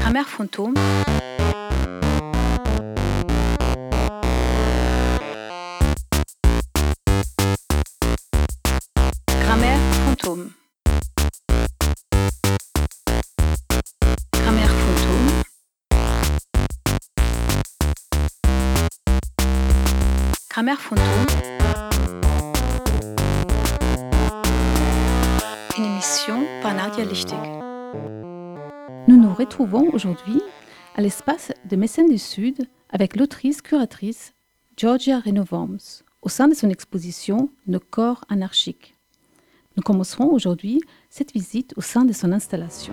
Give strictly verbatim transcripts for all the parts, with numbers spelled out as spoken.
Grammaire fantôme. Grammaire fantôme. Grammaire fantôme. Grammaire fantôme. Une émission par Nadia Lichtig. Nous nous retrouvons aujourd'hui à l'espace de Mécènes du Sud avec l'autrice-curatrice Georgia Renaud-Worms au sein de son exposition « Nos corps anarchiques ». Nous commencerons aujourd'hui cette visite au sein de son installation.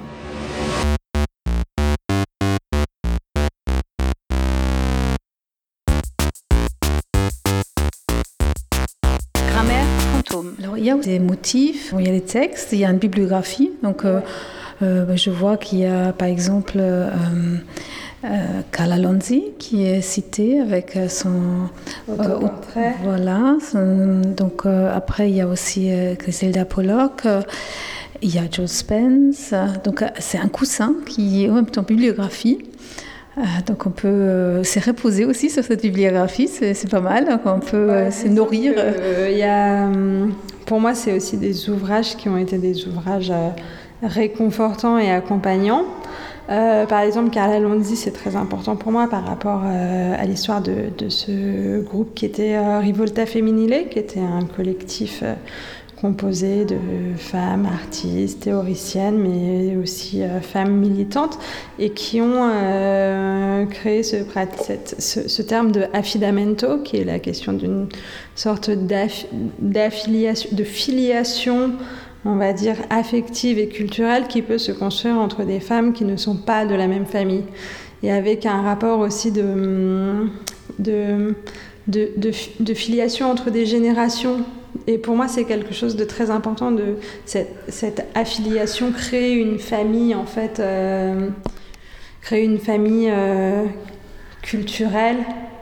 Grammaire fantôme. Alors, il y a des motifs, il y a des textes, il y a une bibliographie. Donc, euh, euh, je vois qu'il y a par exemple euh, euh, Carla Lonzi qui est citée avec son autoportrait. Euh, voilà. Son, donc, euh, après, il y a aussi euh, Griselda Pollock. Euh, il y a Joe Spence. Donc, euh, c'est un coussin qui est en même temps bibliographie. Euh, donc on peut euh, se reposer aussi sur cette bibliographie, c'est, c'est pas mal, donc on peut euh, se nourrir. Euh, y a, pour moi, c'est aussi des ouvrages qui ont été des ouvrages euh, réconfortants et accompagnants. Euh, par exemple, Carla Lonzi, c'est très important pour moi par rapport euh, à l'histoire de, de ce groupe qui était euh, Rivolta Femminile, qui était un collectif euh, composé de femmes artistes, théoriciennes, mais aussi euh, femmes militantes, et qui ont euh, créé ce, cette, ce, ce terme de affidamento, qui est la question d'une sorte d'aff, d'affiliation, de filiation, on va dire, affective et culturelle qui peut se construire entre des femmes qui ne sont pas de la même famille, et avec un rapport aussi de, de, de, de, de filiation entre des générations. Et pour moi, c'est quelque chose de très important, de cette, cette affiliation, créer une famille, en fait, euh, créer une famille euh, culturelle,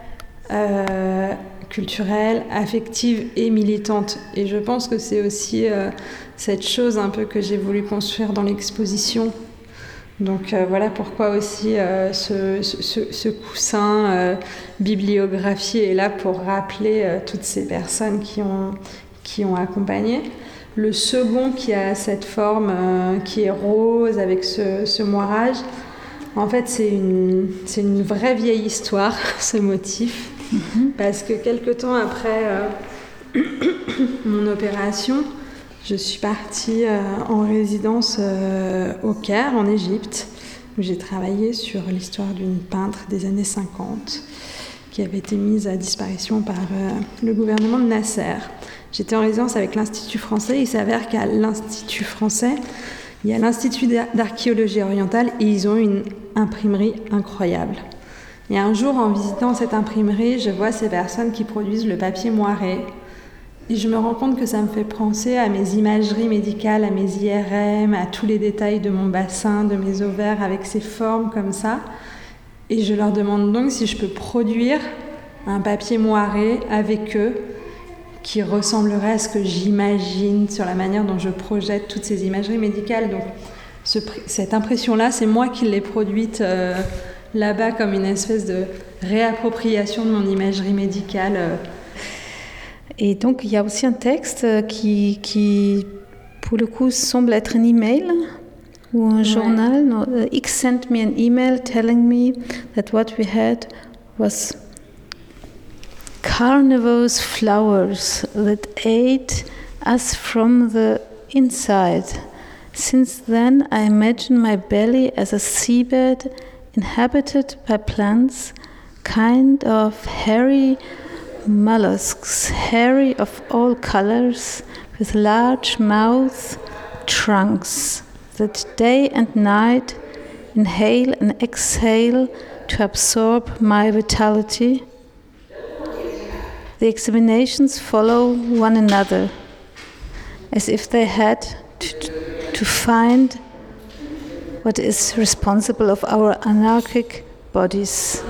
euh, culturelle, affective et militante. Et je pense que c'est aussi euh, cette chose un peu que j'ai voulu construire dans l'exposition. Donc euh, voilà pourquoi aussi euh, ce, ce, ce coussin euh, bibliographie est là pour rappeler euh, toutes ces personnes qui ont, qui ont accompagné. Le second qui a cette forme euh, qui est rose avec ce, ce moirage, en fait c'est une, c'est une vraie vieille histoire, ce motif, mm-hmm. parce que quelque temps après euh, mon opération, je suis partie euh, en résidence euh, au Caire, en Égypte, où j'ai travaillé sur l'histoire d'une peintre des années cinquante qui avait été mise à disparition par euh, le gouvernement de Nasser. J'étais en résidence avec l'Institut français. Il s'avère qu'à l'Institut français, il y a l'Institut d'archéologie orientale et ils ont une imprimerie incroyable. Et un jour, en visitant cette imprimerie, je vois ces personnes qui produisent le papier moiré. Et je me rends compte que ça me fait penser à mes imageries médicales, à mes I R M, à tous les détails de mon bassin, de mes ovaires, avec ces formes comme ça. Et je leur demande donc si je peux produire un papier moiré avec eux, qui ressemblerait à ce que j'imagine sur la manière dont je projette toutes ces imageries médicales. Donc ce, cette impression-là, c'est moi qui l'ai produite euh, là-bas comme une espèce de réappropriation de mon imagerie médicale. Euh, Et donc, il y a aussi un texte qui, qui, pour le coup, semble être un email ou un ouais. journal. No, uh, X sent me an email telling me that what we had was carnivorous flowers that ate us from the inside. Since then, I imagine my belly as a seabed inhabited by plants, kind of hairy mollusks, hairy of all colors, with large mouths, trunks, that day and night inhale and exhale to absorb my vitality. The examinations follow one another, as if they had to, to find what is responsible of our anarchic bodies.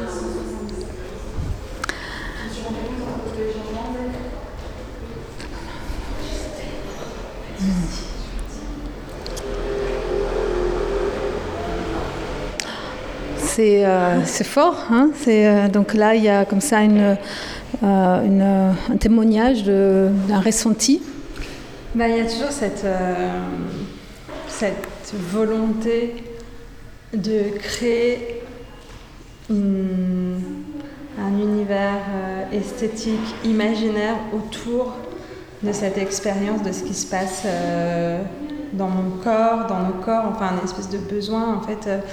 c'est, euh, c'est fort. Hein, c'est, euh, donc là, il y a comme ça une, euh, une, un témoignage de, d'un ressenti. Bah, il y a toujours cette, euh, cette volonté de créer une, un univers euh, esthétique, imaginaire autour de cette expérience, de ce qui se passe euh, dans mon corps, dans nos corps, enfin une espèce de besoin en fait euh,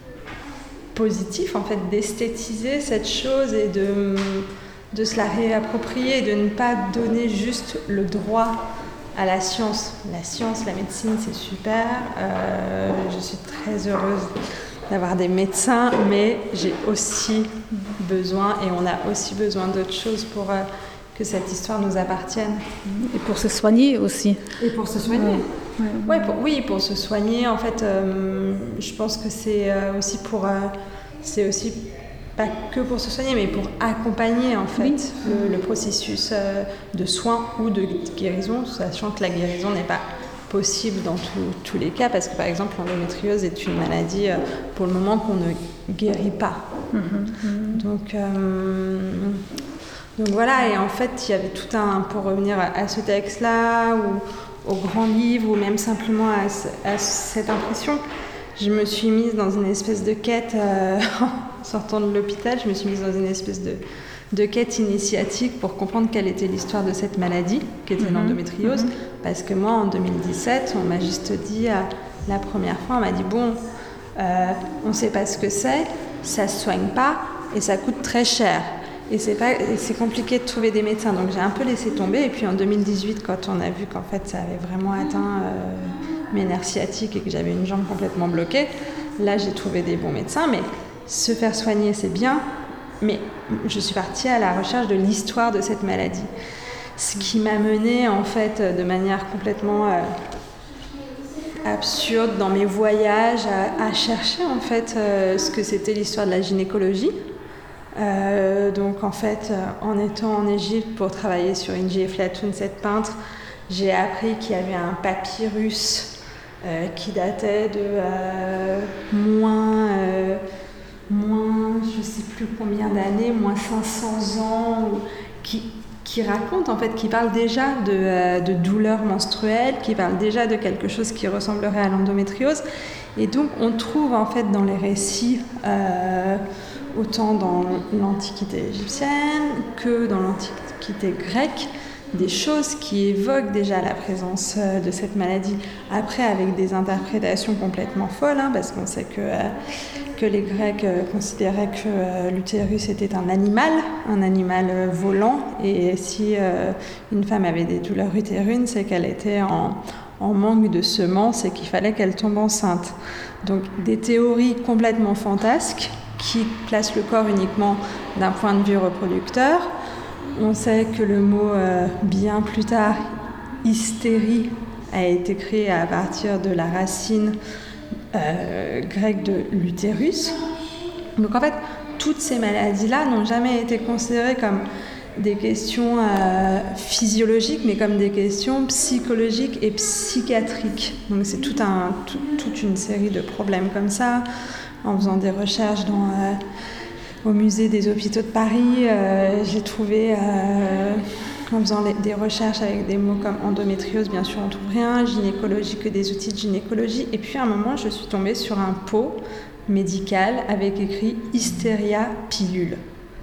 positif en fait d'esthétiser cette chose et de, de se la réapproprier, de ne pas donner juste le droit à la science. La science, la médecine, c'est super. Euh, je suis très heureuse d'avoir des médecins, mais j'ai aussi besoin, et on a aussi besoin d'autres choses pour euh, que cette histoire nous appartienne. Et pour se soigner aussi. Et pour se soigner. Ouais. Ouais, pour, oui, pour se soigner. En fait, euh, je pense que c'est euh, aussi pour... Euh, c'est aussi pas que pour se soigner, mais pour accompagner en fait oui. le, le processus euh, de soins ou de guérison, sachant que la guérison n'est pas possible dans tout, tous les cas, parce que par exemple l'endométriose est une maladie euh, pour le moment qu'on ne guérit pas. Mm-hmm. Donc, euh, donc voilà, et en fait il y avait tout un, pour revenir à, à ce texte-là, ou au grand livre, ou même simplement à, à cette impression, je me suis mise dans une espèce de quête, euh, en sortant de l'hôpital, je me suis mise dans une espèce de, de quête initiatique pour comprendre quelle était l'histoire de cette maladie, qui était mm-hmm. l'endométriose. Mm-hmm. Parce que moi, en deux mille dix-sept, on m'a juste dit, euh, la première fois, on m'a dit, bon, euh, on ne sait pas ce que c'est, ça ne se soigne pas et ça coûte très cher. Et c'est, pas, et c'est compliqué de trouver des médecins. Donc j'ai un peu laissé tomber. Et puis en deux mille dix-huit, quand on a vu qu'en fait, ça avait vraiment atteint... Euh, mes nerfs sciatiques et que j'avais une jambe complètement bloquée, là j'ai trouvé des bons médecins, mais se faire soigner c'est bien, mais je suis partie à la recherche de l'histoire de cette maladie, ce qui m'a menée en fait de manière complètement euh, absurde dans mes voyages à, à chercher en fait euh, ce que c'était l'histoire de la gynécologie. Euh, donc en fait euh, en étant en Égypte pour travailler sur Inji Eflatoun, cette peintre, j'ai appris qu'il y avait un papyrus Euh, qui datait de euh, moins, euh, moins, je ne sais plus combien d'années, moins cinq cents ans, ou, qui, qui raconte, en fait, qui parle déjà de, euh, de douleurs menstruelles, qui parle déjà de quelque chose qui ressemblerait à l'endométriose. Et donc, on trouve, en fait, dans les récits, euh, autant dans l'Antiquité égyptienne que dans l'Antiquité grecque, des choses qui évoquent déjà la présence euh, de cette maladie. Après, avec des interprétations complètement folles, hein, parce qu'on sait que, euh, que les Grecs euh, considéraient que euh, l'utérus était un animal, un animal euh, volant, et si euh, une femme avait des douleurs utérines, c'est qu'elle était en, en manque de semences et qu'il fallait qu'elle tombe enceinte. Donc des théories complètement fantasques qui placent le corps uniquement d'un point de vue reproducteur. On sait que le mot, euh, bien plus tard, hystérie, a été créé à partir de la racine euh, grecque de l'utérus. Donc en fait, toutes ces maladies-là n'ont jamais été considérées comme des questions euh, physiologiques, mais comme des questions psychologiques et psychiatriques. Donc c'est tout un, tout, toute une série de problèmes comme ça, en faisant des recherches dans... Euh, Au musée des hôpitaux de Paris, euh, j'ai trouvé, euh, en faisant les, des recherches avec des mots comme endométriose, bien sûr on ne trouve rien, gynécologie, que des outils de gynécologie. Et puis à un moment, je suis tombée sur un pot médical avec écrit « Hystéria pilule ».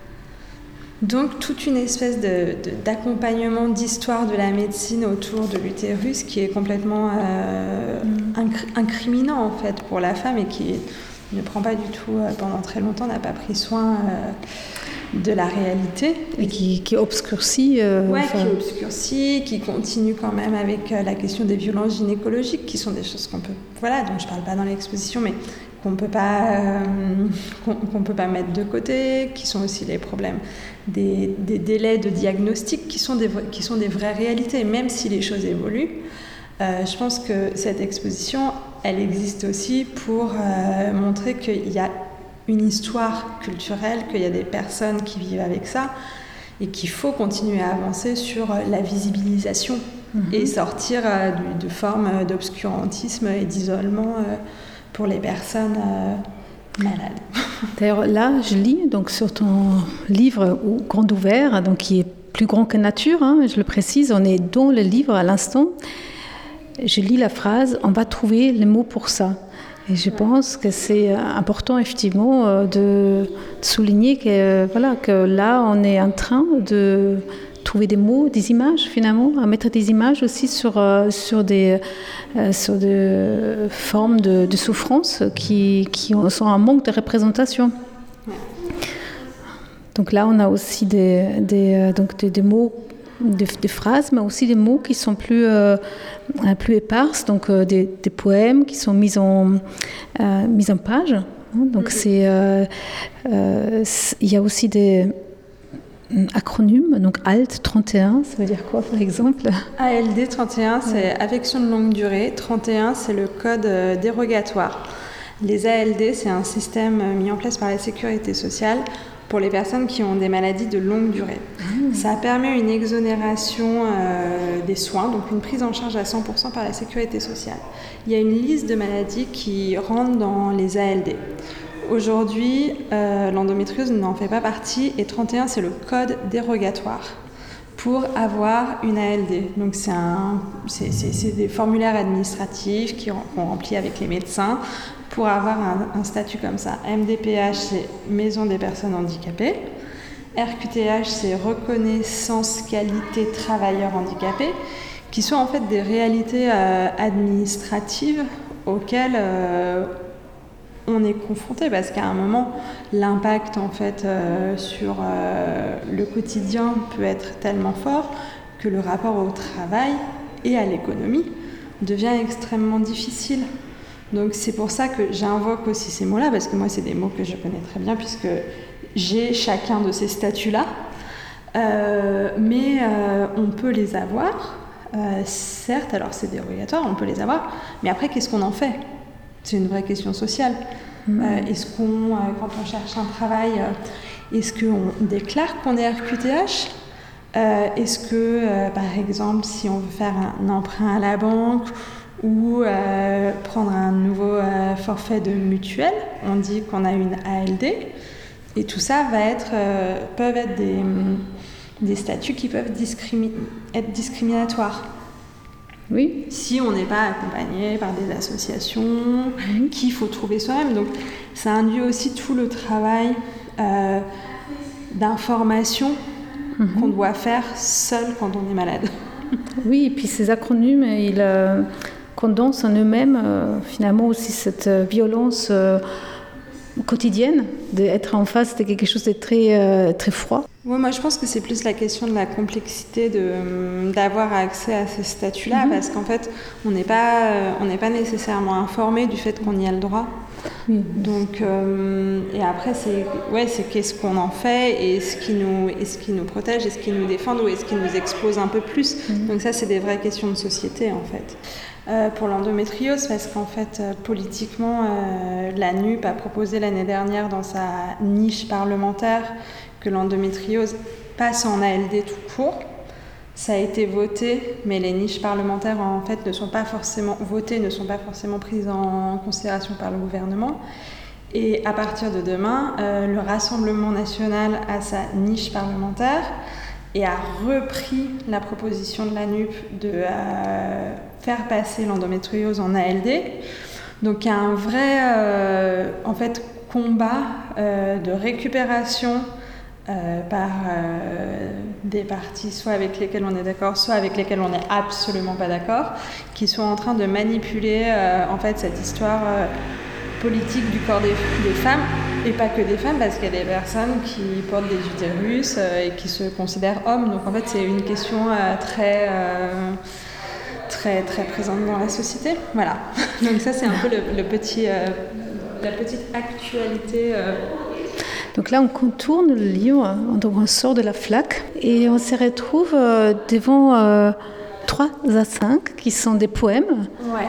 Donc toute une espèce de, de, d'accompagnement d'histoire de la médecine autour de l'utérus qui est complètement euh, incr- incriminant en fait pour la femme et qui est... ne prend pas du tout, euh, pendant très longtemps, n'a pas pris soin euh, de la réalité. Et qui, qui obscurcit. Euh, ouais, enfin... qui obscurcit, qui continue quand même avec euh, la question des violences gynécologiques, qui sont des choses qu'on peut, voilà, dont je ne parle pas dans l'exposition, mais qu'on peut pas, euh, qu'on, qu'on peut pas mettre de côté, qui sont aussi les problèmes des, des délais de diagnostic, qui sont des, qui sont des vraies réalités, même si les choses évoluent. Euh, je pense que cette exposition, elle existe aussi pour euh, montrer qu'il y a une histoire culturelle, qu'il y a des personnes qui vivent avec ça et qu'il faut continuer à avancer sur la visibilisation mmh. et sortir euh, de, de formes d'obscurantisme et d'isolement euh, pour les personnes euh, malade. D'ailleurs, là, je lis donc sur ton livre Grand Ouvert, donc qui est plus grand que nature, hein, je le précise, on est dans le livre à l'instant. Je lis la phrase « On va trouver les mots pour ça ». Et je pense que c'est important, effectivement, de souligner que, voilà, que là, on est en train de trouver des mots, des images, finalement, à mettre des images aussi sur, sur, des, sur des formes de, de souffrance qui, qui sont un manque de représentation. Donc là, on a aussi des, des, donc des, des mots, des, des phrases, mais aussi des mots qui sont plus, euh, plus éparses, donc euh, des, des poèmes qui sont mis en, euh, mis en page. Donc mm-hmm. c'est, euh, euh, il y a aussi des acronymes, donc A L T trente et un, ça veut dire quoi par exemple? A L D trente et un, c'est ouais. Affection de longue durée. trente et un, c'est le code euh, dérogatoire. Les A L D, c'est un système mis en place par la Sécurité sociale pour les personnes qui ont des maladies de longue durée. Mmh. Ça permet une exonération euh, des soins, donc une prise en charge à cent pour cent par la Sécurité sociale. Il y a une liste de maladies qui rentrent dans les A L D. Aujourd'hui, euh, l'endométriose n'en fait pas partie et trente et un, c'est le code dérogatoire pour avoir une A L D. Donc c'est, un, c'est, c'est, c'est des formulaires administratifs qui qu'on remplit avec les médecins pour avoir un, un statut comme ça. M D P H, c'est Maison des personnes handicapées. R Q T H, c'est Reconnaissance Qualité Travailleurs Handicapés, qui sont en fait des réalités euh, administratives auxquelles euh, on est confronté, parce qu'à un moment, l'impact en fait euh, sur euh, le quotidien peut être tellement fort que le rapport au travail et à l'économie devient extrêmement difficile. Donc c'est pour ça que j'invoque aussi ces mots-là, parce que moi c'est des mots que je connais très bien puisque j'ai chacun de ces statuts-là, euh, mais euh, on peut les avoir, euh, certes, alors c'est dérogatoire, on peut les avoir, mais après qu'est-ce qu'on en fait ? C'est une vraie question sociale. Mmh. Euh, est-ce qu'on, euh, quand on cherche un travail, euh, est-ce qu'on déclare qu'on est R Q T H ? euh, Est-ce que, euh, par exemple, si on veut faire un emprunt à la banque ou euh, prendre un nouveau euh, forfait de mutuelle, on dit qu'on a une A L D, et tout ça va être, euh, peuvent être des, des statuts qui peuvent discrimi- être discriminatoires. Oui. Si on n'est pas accompagné par des associations mmh. qu'il faut trouver soi-même. Donc ça induit aussi tout le travail euh, d'information mmh. qu'on doit faire seul quand on est malade. Oui, et puis ces acronymes, ils euh, condensent en eux-mêmes euh, finalement aussi cette euh, violence euh, quotidienne d'être en face de quelque chose de très, euh, très froid. Ouais, moi je pense que c'est plus la question de la complexité de, d'avoir accès à ces statuts-là, mmh. parce qu'en fait on n'est pas, on n'est pas nécessairement informé du fait qu'on y a le droit. Mmh. Donc, euh, et après c'est, ouais, c'est qu'est-ce qu'on en fait, et est-ce qui nous, est-ce qui nous protège, est-ce qui nous défend, ou est-ce qui nous expose un peu plus. Mmh. Donc ça c'est des vraies questions de société en fait. Euh, pour l'endométriose, parce qu'en fait, euh, politiquement, euh, la N U P a proposé l'année dernière dans sa niche parlementaire que l'endométriose passe en A L D tout court. Ça a été voté, mais les niches parlementaires en fait ne sont pas forcément votées, ne sont pas forcément prises en considération par le gouvernement. Et à partir de demain, euh, le Rassemblement national a sa niche parlementaire et a repris la proposition de la N U P de euh, faire passer l'endométriose en A L D. Donc il y a un vrai euh, en fait, combat euh, de récupération euh, par euh, des partis soit avec lesquels on est d'accord, soit avec lesquels on n'est absolument pas d'accord, qui sont en train de manipuler euh, en fait, cette histoire euh, politique du corps des, des femmes, et pas que des femmes, parce qu'il y a des personnes qui portent des utérus euh, et qui se considèrent hommes. Donc en fait c'est une question euh, très... Euh, très très présente dans la société, voilà. Donc ça c'est un peu le, le petit, euh, la petite actualité. Euh. Donc là on contourne le livre, donc on sort de la flaque et on se retrouve euh, devant euh, trois à cinq qui sont des poèmes. Ouais.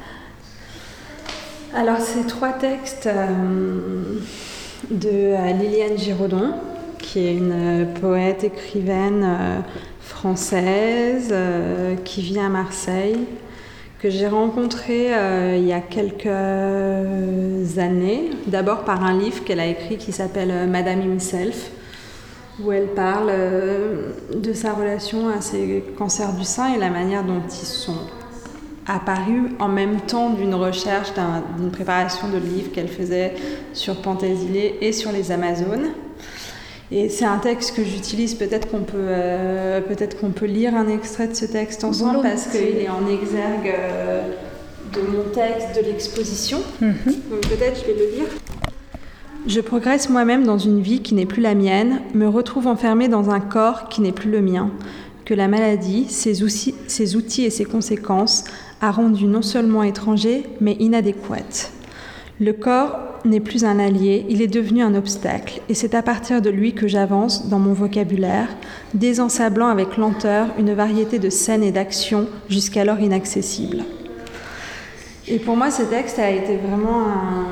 Alors c'est trois textes euh, de euh, Liliane Giraudon, qui est une euh, poète écrivaine euh, française euh, qui vit à Marseille, que j'ai rencontrée euh, il y a quelques années, d'abord par un livre qu'elle a écrit qui s'appelle euh, Madame Himself, où elle parle euh, de sa relation à ses cancers du sein et la manière dont ils sont apparus en même temps d'une recherche, d'un, d'une préparation de livres qu'elle faisait sur Penthesilée et sur les Amazones. Et c'est un texte que j'utilise, peut-être qu'on peut, euh, peut-être qu'on peut lire un extrait de ce texte ensemble bon, parce qu'il est en exergue euh, de mon texte, de l'exposition. Mm-hmm. Donc peut-être je vais le lire. Je progresse moi-même dans une vie qui n'est plus la mienne, me retrouve enfermée dans un corps qui n'est plus le mien, que la maladie, ses outils, ses outils et ses conséquences a rendu non seulement étranger, mais inadéquate. Le corps n'est plus un allié, il est devenu un obstacle, et c'est à partir de lui que j'avance dans mon vocabulaire, désensablant avec lenteur une variété de scènes et d'actions jusqu'alors inaccessibles. Et pour moi, ce texte a été vraiment un,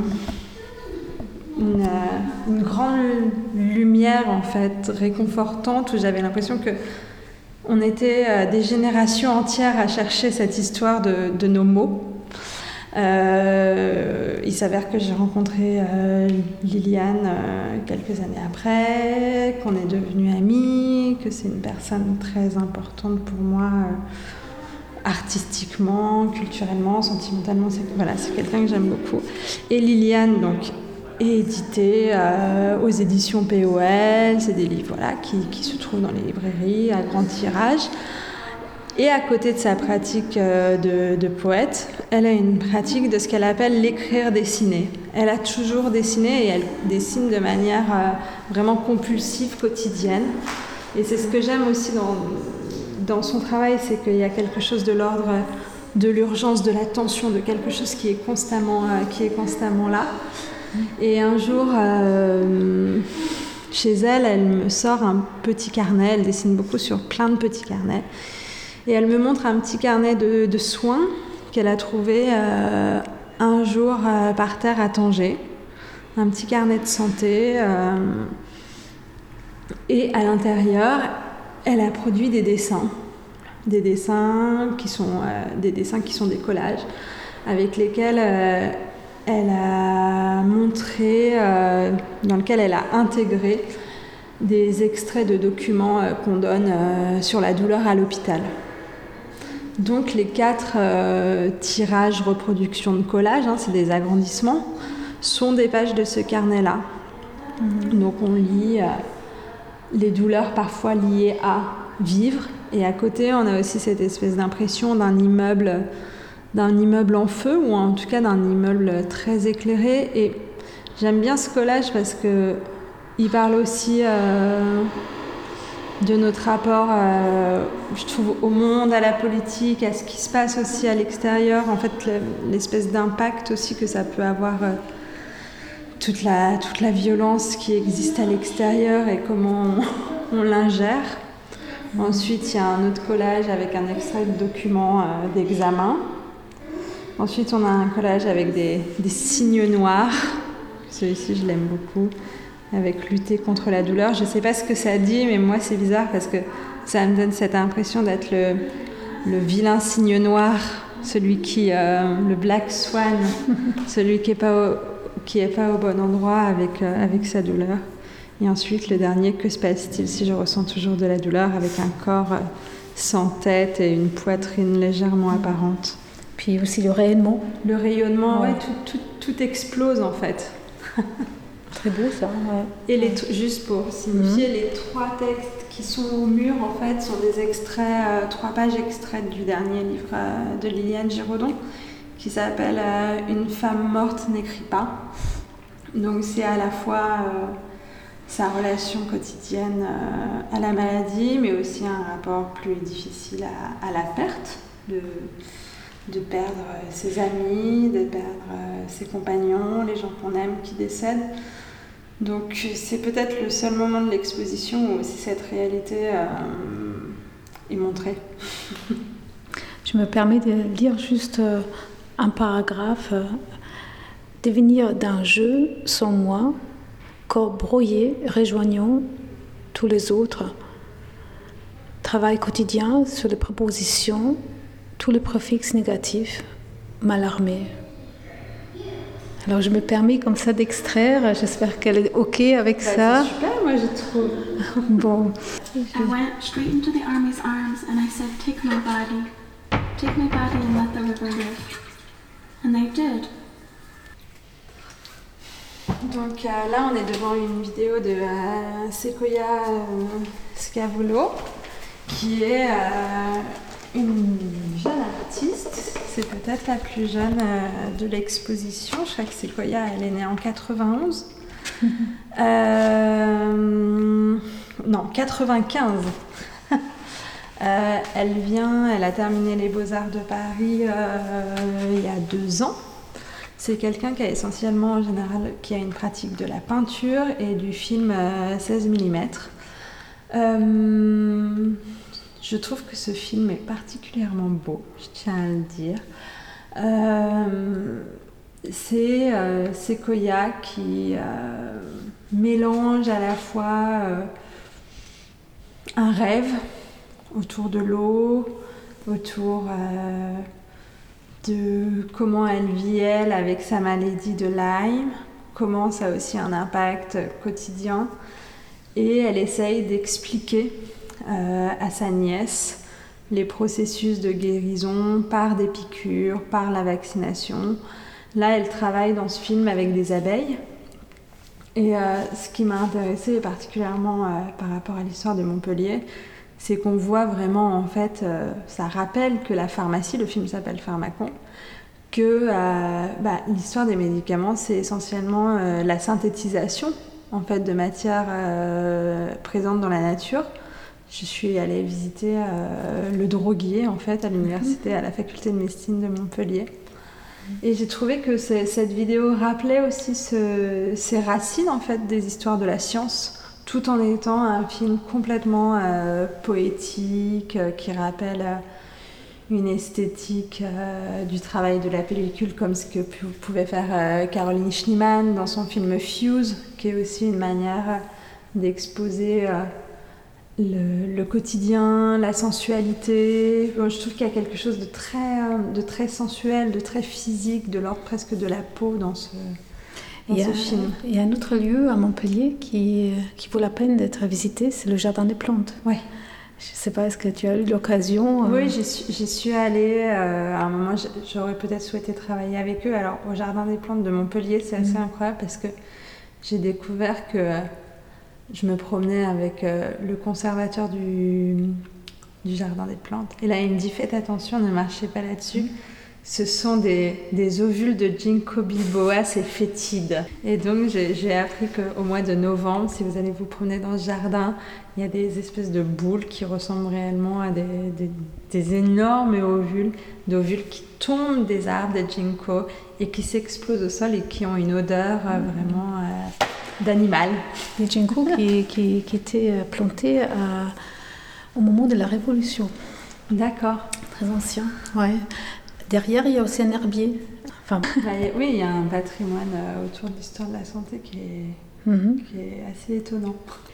une, une grande lumière, en fait, réconfortante, où j'avais l'impression que on était des générations entières à chercher cette histoire de, de nos mots. Euh, il s'avère que j'ai rencontré euh, Liliane euh, quelques années après, qu'on est devenus amis, que c'est une personne très importante pour moi, euh, artistiquement, culturellement, sentimentalement. C'est, voilà, c'est quelqu'un que j'aime beaucoup. Et Liliane, donc, est éditée euh, aux éditions P O L. C'est des livres voilà, qui, qui se trouvent dans les librairies à grand tirage. Et à côté de sa pratique de, de poète, elle a une pratique de ce qu'elle appelle l'écrire-dessiner. Elle a toujours dessiné et elle dessine de manière vraiment compulsive, quotidienne. Et c'est ce que j'aime aussi dans, dans son travail, c'est qu'il y a quelque chose de l'ordre de l'urgence, de la tension, de quelque chose qui est constamment, qui est constamment là. Et un jour, euh, chez elle, elle me sort un petit carnet. Elle dessine beaucoup sur plein de petits carnets. Et elle me montre un petit carnet de, de soins qu'elle a trouvé euh, un jour euh, par terre à Tanger. Un petit carnet de santé. Euh, et à l'intérieur, elle a produit des dessins. Des dessins qui sont, euh, des, dessins qui sont des collages avec lesquels euh, elle a montré, euh, dans lesquels elle a intégré des extraits de documents euh, qu'on donne euh, sur la douleur à l'hôpital. Donc les quatre euh, tirages, reproductions de collages, hein, c'est des agrandissements, sont des pages de ce carnet-là. Mmh. Donc on lit euh, les douleurs parfois liées à vivre, et à côté on a aussi cette espèce d'impression d'un immeuble, d'un immeuble en feu, ou en tout cas d'un immeuble très éclairé. Et j'aime bien ce collage parce que il parle aussi euh, de notre rapport, euh, je trouve, au monde, à la politique, à ce qui se passe aussi à l'extérieur. En fait, l'espèce d'impact aussi que ça peut avoir, euh, toute la, toute la violence qui existe à l'extérieur et comment on, on l'ingère. Mmh. Ensuite, il y a un autre collage avec un extrait de document euh, d'examen. Ensuite, on a un collage avec des, des signes noirs. Celui-ci, je l'aime beaucoup. Avec lutter contre la douleur. Je ne sais pas ce que ça dit, mais moi c'est bizarre parce que ça me donne cette impression d'être le, le vilain cygne noir, celui qui, euh, le Black Swan, celui qui n'est pas, qui est pas au bon endroit avec, euh, avec sa douleur. Et ensuite le dernier, que se passe-t-il si je ressens toujours de la douleur, avec un corps euh, sans tête et une poitrine légèrement apparente. Puis aussi le rayonnement. Le rayonnement, ouais, ouais tout, tout, tout explose en fait. Très beau ça. Ouais. Et les, juste pour signifier, mmh. les trois textes qui sont au mur en fait sont des extraits, euh, trois pages extraites du dernier livre euh, de Liliane Giraudon qui s'appelle euh, Une femme morte n'écrit pas. Donc c'est à la fois euh, sa relation quotidienne euh, à la maladie, mais aussi un rapport plus difficile à, à la perte, de, de perdre ses amis, de perdre euh, ses compagnons, les gens qu'on aime qui décèdent. Donc c'est peut-être le seul moment de l'exposition où aussi cette réalité euh, est montrée. Je me permets de lire juste un paragraphe. Devenir d'un jeu sans moi, corps brouillé, rejoignant tous les autres. Travail quotidien sur les propositions tous les préfixes négatifs, Mallarmé. Alors je me permets comme ça d'extraire, j'espère qu'elle est OK avec bah, ça. C'est super, moi je trouve. Bon. I went straight into the army's arms and I said, take my body. Take my body and let the river live. And they did. Donc euh, là, on est devant une vidéo de euh, Sequoia euh, Scavulo, qui est euh, une jeune artiste. C'est peut-être la plus jeune euh, de l'exposition. Je crois que Sequoia, elle est née en quatre-vingt-onze. euh, non, quatre-vingt-quinze. euh, elle vient, elle a terminé les Beaux-Arts de Paris euh, il y a deux ans. C'est quelqu'un qui a essentiellement, en général, qui a une pratique de la peinture et du film euh, seize millimètres. Euh, je trouve que ce film est particulièrement beau, je tiens à le dire. Euh, c'est euh, Sequoia qui euh, mélange à la fois euh, un rêve autour de l'eau, autour... Euh, de comment elle vit elle avec sa maladie de Lyme, comment ça a aussi un impact quotidien, et elle essaye d'expliquer euh, à sa nièce les processus de guérison par des piqûres, par la vaccination. Là, elle travaille dans ce film avec des abeilles, et euh, ce qui m'a intéressée particulièrement euh, par rapport à l'histoire de Montpellier, c'est qu'on voit vraiment, en fait, euh, ça rappelle que la pharmacie, le film s'appelle Pharmacon, que euh, bah, l'histoire des médicaments, c'est essentiellement euh, la synthétisation, en fait, de matières euh, présentes dans la nature. Je suis allée visiter euh, le droguier, en fait, à l'université, à la faculté de médecine de Montpellier. Et j'ai trouvé que cette vidéo rappelait aussi ce, ces racines, en fait, des histoires de la science, tout en étant un film complètement euh, poétique, euh, qui rappelle euh, une esthétique euh, du travail de la pellicule, comme ce que p- pouvait faire euh, Caroline Schneemann dans son film Fuse, qui est aussi une manière d'exposer euh, le, le quotidien, la sensualité. Bon, je trouve qu'il y a quelque chose de très, euh, de très sensuel, de très physique, de l'ordre presque de la peau dans ce... Il y, a, il y a un autre lieu à Montpellier qui, qui vaut la peine d'être visité, c'est le Jardin des Plantes. Oui. Je ne sais pas, est-ce que tu as eu l'occasion euh... Oui, j'y suis, j'y suis allée. Euh, à un moment, j'aurais peut-être souhaité travailler avec eux. Alors, au Jardin des Plantes de Montpellier, c'est assez mmh. incroyable parce que j'ai découvert que euh, je me promenais avec euh, le conservateur du, du Jardin des Plantes. Et là, il me dit, faites attention, ne marchez pas là-dessus. Mmh. Ce sont des, des ovules de ginkgo biloba, c'est fétide. Et donc, j'ai, j'ai appris qu'au mois de novembre, si vous allez vous promener dans ce jardin, il y a des espèces de boules qui ressemblent réellement à des, des, des énormes ovules, d'ovules qui tombent des arbres, des ginkgo, et qui s'explosent au sol et qui ont une odeur euh, vraiment euh, d'animal. Des ginkgo qui, qui, qui étaient plantés à, au moment de la Révolution. D'accord. Très ancien, ouais. Derrière, il y a aussi un herbier. Enfin... Oui, il y a un patrimoine autour de l'histoire de la santé qui est, mm-hmm. qui est assez étonnant.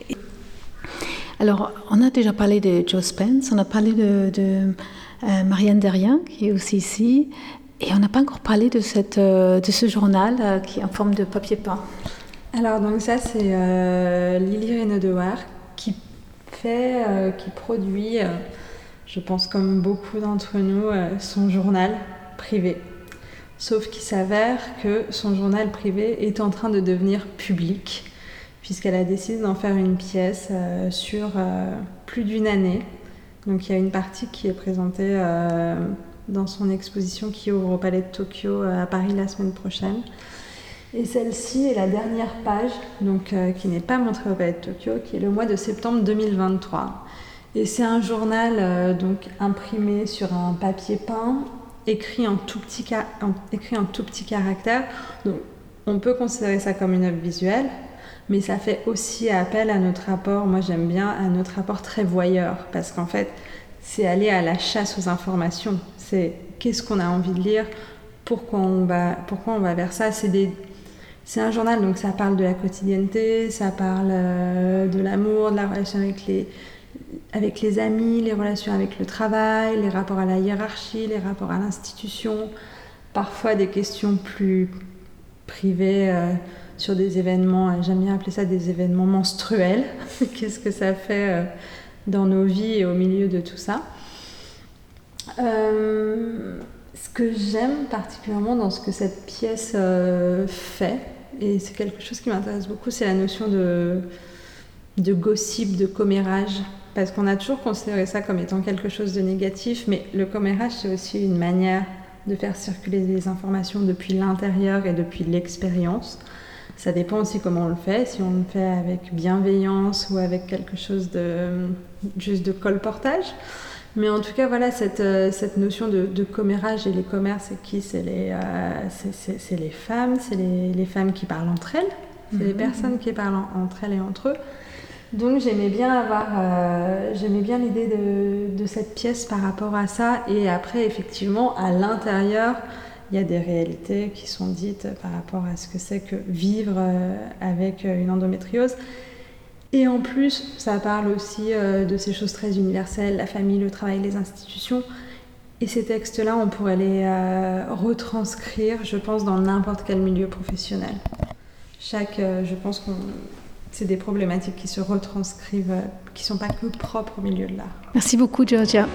Alors, on a déjà parlé de Joe Spence, on a parlé de, de euh, Marianne Derrien, qui est aussi ici, et on n'a pas encore parlé de, cette, euh, de ce journal euh, qui est en forme de papier peint. Alors, donc ça, c'est euh, Lily Reynaud-Dewar qui fait, euh, qui produit... Euh, je pense comme beaucoup d'entre nous, euh, son journal privé. Sauf qu'il s'avère que son journal privé est en train de devenir public, puisqu'elle a décidé d'en faire une pièce euh, sur euh, plus d'une année. Donc il y a une partie qui est présentée euh, dans son exposition qui ouvre au Palais de Tokyo euh, à Paris la semaine prochaine. Et celle-ci est la dernière page, donc, euh, qui n'est pas montrée au Palais de Tokyo, qui est le mois de septembre deux mille vingt-trois. Et c'est un journal euh, donc, imprimé sur un papier peint, écrit en tout petit, ca- en, écrit en tout petit caractère. Donc, on peut considérer ça comme une œuvre visuelle, mais ça fait aussi appel à notre rapport, moi j'aime bien, à notre rapport très voyeur, parce qu'en fait, c'est aller à la chasse aux informations. C'est qu'est-ce qu'on a envie de lire, pourquoi on va, pourquoi on va vers ça. C'est, des, c'est un journal, donc ça parle de la quotidienneté, ça parle euh, de l'amour, de la relation avec les... avec les amis, les relations avec le travail, les rapports à la hiérarchie, les rapports à l'institution, parfois des questions plus privées euh, sur des événements, j'aime bien appeler ça des événements menstruels. Qu'est-ce que ça fait euh, dans nos vies et au milieu de tout ça. Euh, ce que j'aime particulièrement dans ce que cette pièce euh, fait, et c'est quelque chose qui m'intéresse beaucoup, c'est la notion de, de gossip, de commérage. Parce qu'on a toujours considéré ça comme étant quelque chose de négatif, mais le commérage, c'est aussi une manière de faire circuler les informations depuis l'intérieur et depuis l'expérience. Ça dépend aussi comment on le fait, si on le fait avec bienveillance ou avec quelque chose de juste de colportage. Mais en tout cas, voilà, cette, cette notion de, de commérage, et les commères, c'est qui ? C'est les, euh, c'est, c'est, c'est les femmes, c'est les, les femmes qui parlent entre elles, c'est mmh. les personnes qui parlent en, entre elles et entre eux. Donc j'aimais bien avoir, euh, j'aimais bien l'idée de, de cette pièce par rapport à ça. Et après, effectivement, à l'intérieur, il y a des réalités qui sont dites par rapport à ce que c'est que vivre euh, avec une endométriose. Et en plus, ça parle aussi euh, de ces choses très universelles, la famille, le travail, les institutions. Et ces textes-là, on pourrait les euh, retranscrire, je pense, dans n'importe quel milieu professionnel. Chaque, euh, je pense qu'on... C'est des problématiques qui se retranscrivent, qui ne sont pas que propres au milieu de l'art. Merci beaucoup, Georgia.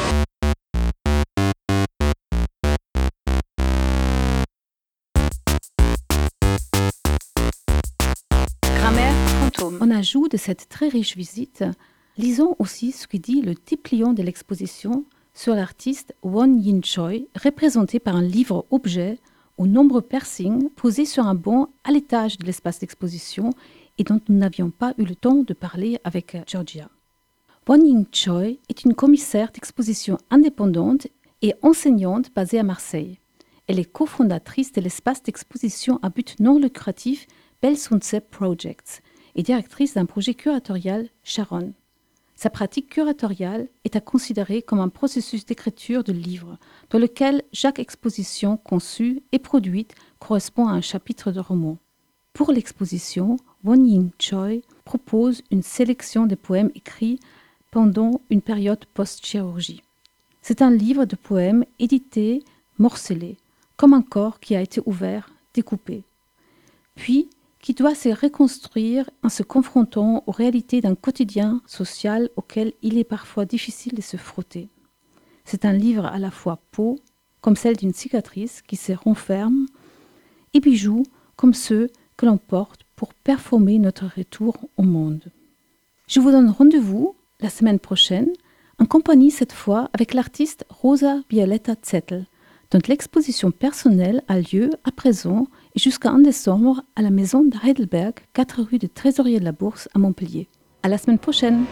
Grammaire fantôme. En ajout de cette très riche visite, lisons aussi ce que dit le dépliant de l'exposition sur l'artiste Won Yin Choi, représenté par un livre-objet aux nombreux piercings posés sur un banc à l'étage de l'espace d'exposition et dont nous n'avions pas eu le temps de parler avec Georgia. Won Yin Choi est une commissaire d'exposition indépendante et enseignante basée à Marseille. Elle est cofondatrice de l'espace d'exposition à but non lucratif Belsunce Projects et directrice d'un projet curatorial Sharon. Sa pratique curatoriale est à considérer comme un processus d'écriture de livres dans lequel chaque exposition conçue et produite correspond à un chapitre de roman. Pour l'exposition, Won Yin Choi propose une sélection de poèmes écrits pendant une période post-chirurgie. C'est un livre de poèmes édité, morcelé, comme un corps qui a été ouvert, découpé, puis qui doit se reconstruire en se confrontant aux réalités d'un quotidien social auquel il est parfois difficile de se frotter. C'est un livre à la fois peau, comme celle d'une cicatrice qui se renferme, et bijoux comme ceux que l'on porte pour performer notre retour au monde. Je vous donne rendez-vous la semaine prochaine, en compagnie cette fois avec l'artiste Rosa Violetta Zettel, dont l'exposition personnelle a lieu à présent et jusqu'à en décembre à la maison de Heidelberg, quatre rue du Trésorier de la Bourse à Montpellier. À la semaine prochaine!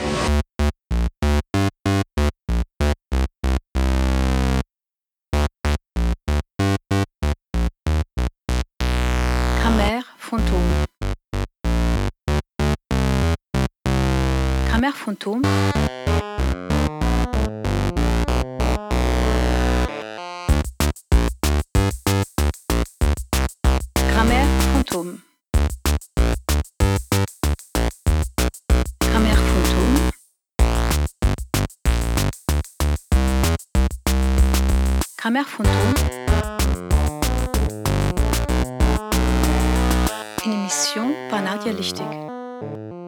Grammaire fantôme. Grammaire fantôme. Grammaire fantôme. Grammaire fantôme. Grammaire fantôme. Une émission par Nadia Lichtig.